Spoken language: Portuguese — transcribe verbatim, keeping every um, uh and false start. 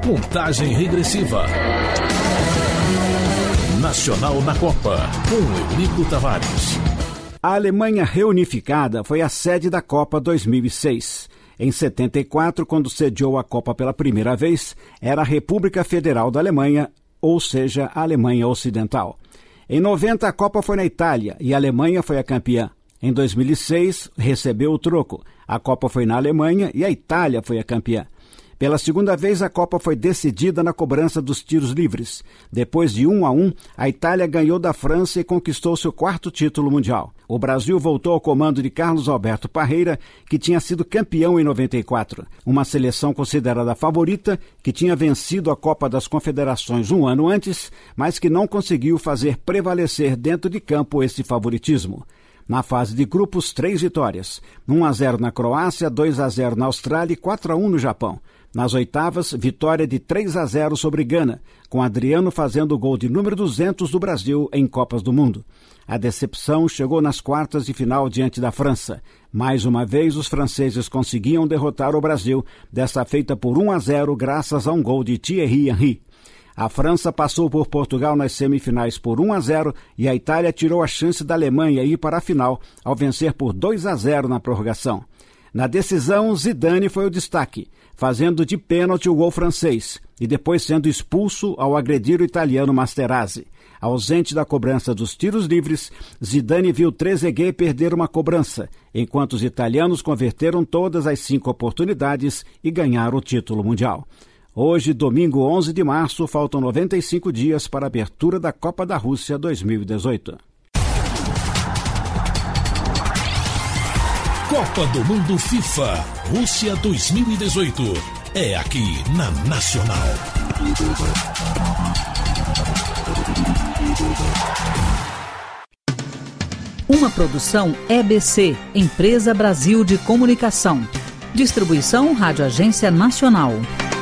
Contagem regressiva. Nacional na Copa, com Eurico Tavares. A Alemanha reunificada foi a sede da Copa dois mil e seis. Em setenta e quatro, quando sediou a Copa pela primeira vez, era a República Federal da Alemanha, ou seja, a Alemanha Ocidental. Em noventa, a Copa foi na Itália e a Alemanha foi a campeã. Em dois mil e seis, recebeu o troco. A Copa foi na Alemanha e a Itália foi a campeã. Pela segunda vez, a Copa foi decidida na cobrança dos tiros livres. Depois de um a um, a Itália ganhou da França e conquistou seu quarto título mundial. O Brasil voltou ao comando de Carlos Alberto Parreira, que tinha sido campeão em noventa e quatro. Uma seleção considerada favorita, que tinha vencido a Copa das Confederações um ano antes, mas que não conseguiu fazer prevalecer dentro de campo esse favoritismo. Na fase de grupos, três vitórias. um a zero na Croácia, dois a zero na Austrália e quatro a um no Japão. Nas oitavas, vitória de três a zero sobre Gana, com Adriano fazendo o gol de número duzentos do Brasil em Copas do Mundo. A decepção chegou nas quartas de final diante da França. Mais uma vez, os franceses conseguiam derrotar o Brasil, dessa feita por um a zero graças a um gol de Thierry Henry. A França passou por Portugal nas semifinais por um a zero e a Itália tirou a chance da Alemanha ir para a final ao vencer por dois a zero na prorrogação. Na decisão, Zidane foi o destaque, fazendo de pênalti o gol francês e depois sendo expulso ao agredir o italiano Materazzi. Ausente da cobrança dos tiros livres, Zidane viu Trezeguet perder uma cobrança, enquanto os italianos converteram todas as cinco oportunidades e ganharam o título mundial. Hoje, domingo onze de março, faltam noventa e cinco dias para a abertura da Copa da Rússia dois mil e dezoito. Copa do Mundo FIFA Rússia dois mil e dezoito. É aqui na Nacional. Uma produção E B C, Empresa Brasil de Comunicação. Distribuição Rádio Agência Nacional.